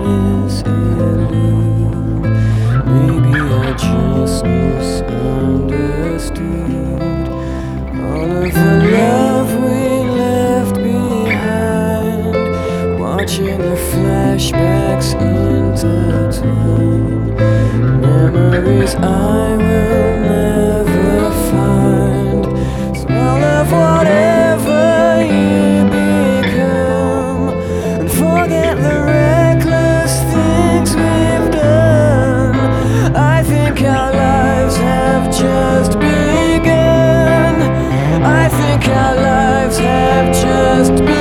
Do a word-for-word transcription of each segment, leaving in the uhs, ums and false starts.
misallude. Maybe I just misunderstood all of the love we left behind, watching the flashbacks intertwine, memories I will never find. Smell of whatever you become, and forget the reckless things we've done. I think our lives have just begun. I think our lives have just begun.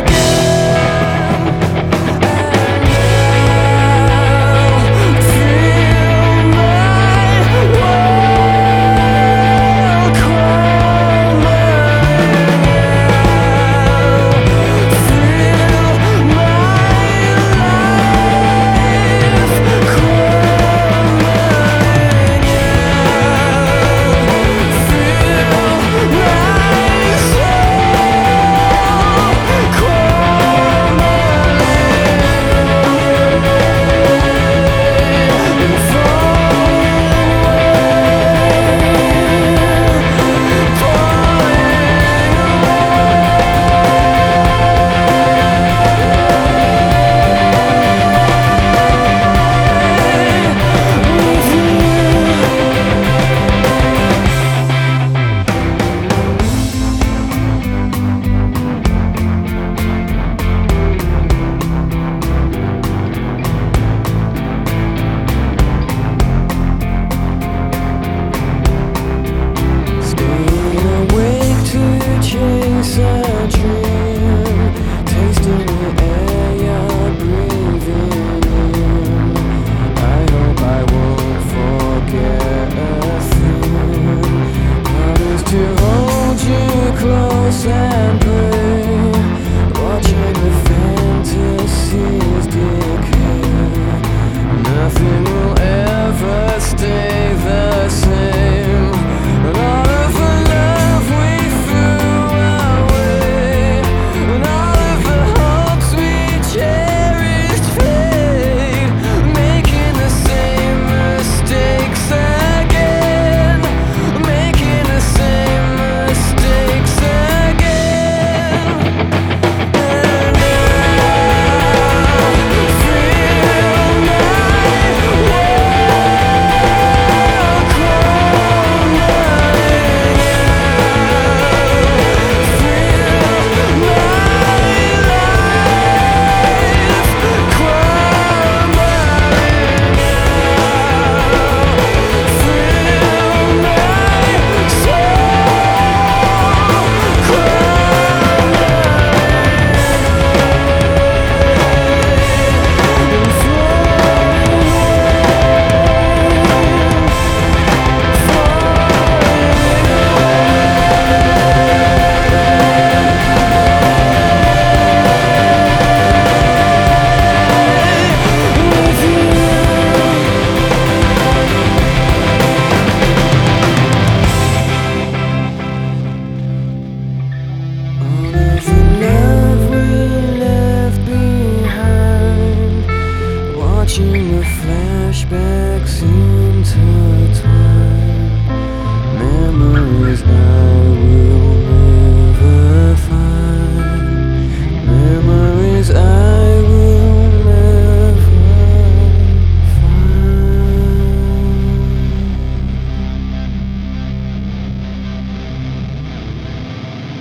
Chase a dream, tasting the air you're breathing in. I hope I won't forget a thing. Promise to hold you close and pray, watching the fantasies decay. Nothing will ever stay the same. And all of the love we watching the flashbacks in